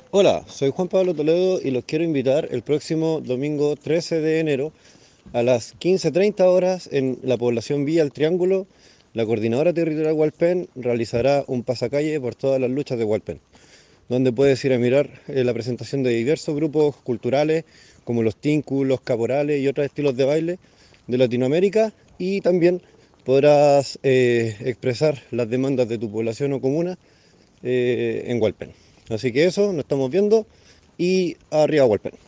Hola, soy Juan Pablo Toledo y los quiero invitar el próximo domingo 13 de enero a las 15:30 horas en la población Villa El Triángulo. La Coordinadora Territorial Hualpén realizará un pasacalle por todas las luchas de Hualpén, donde puedes ir a mirar la presentación de diversos grupos culturales como los Tinku, los Caporales y otros estilos de baile de Latinoamérica, y también podrás expresar las demandas de tu población o comuna en Hualpén. Así que eso, nos estamos viendo y arriba Hualpén.